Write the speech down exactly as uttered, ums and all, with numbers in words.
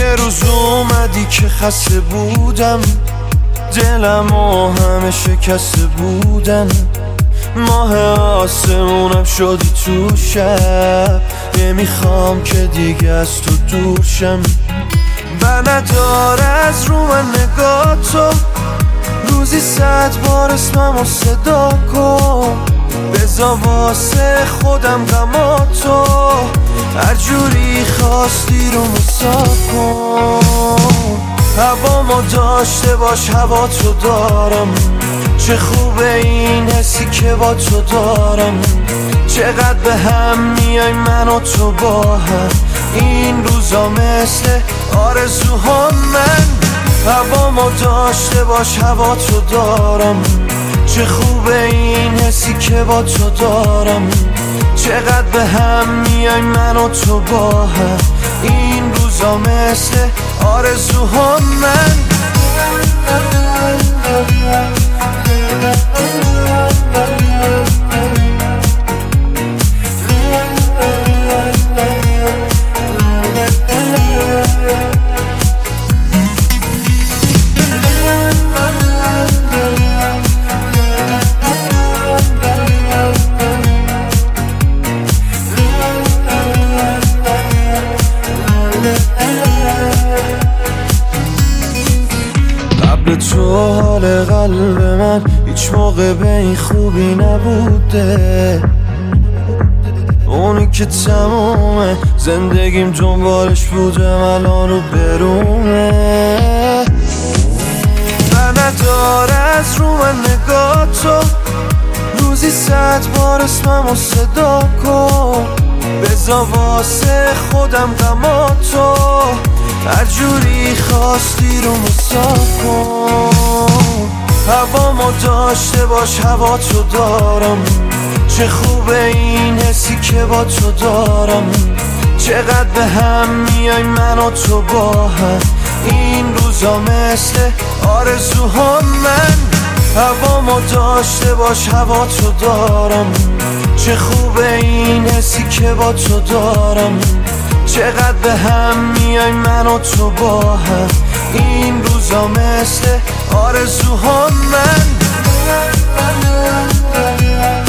یه روز اومدی که خسته بودم، دلم و همه شکسته بودن، ماه آسمونم شدی تو شب، نمیخوام که دیگه از تو دور شم. بر ندار از رو من نگاه تو، روزی صد بار اسممو صدا کن، بذار واسه خودم غما تو، هر جوری خواستی رو مساف کن. هوامو داشته باش هوا تو دارم، چه خوبه این حسی که با تو دارم، چقدر به هم میای من و تو با هم، این روزا مثل آرزوها من. هوامو داشته باش هوا تو دارم، چه خوبه این حسی که با تو دارم، چقدر به هم میای من و تو با هم، این روزا مثل آرزوها من. قبل تو حال قلب من هیچ موقع به این خوبی نبوده، اونی که تمومه زندگیم دنبالش بودم الان رو برومه. و ندار از رو من نگاه تو، روزی صد بار اسممو صدا کن، بذار واسه خودم غما تو، هر جوری خواستی رو مساف کن. هوامو داشته باش هوا تو دارم، چه خوبه این حسی که با تو دارم، چقدر به هم میای من و تو با هم، این روزا مثل آرزوها من. هوامو داشته باش هوا تو دارم، چه خوبه این حسی که با تو دارم، چقدر به هم میای من و تو با هم، این روزا مثل آرزوها من.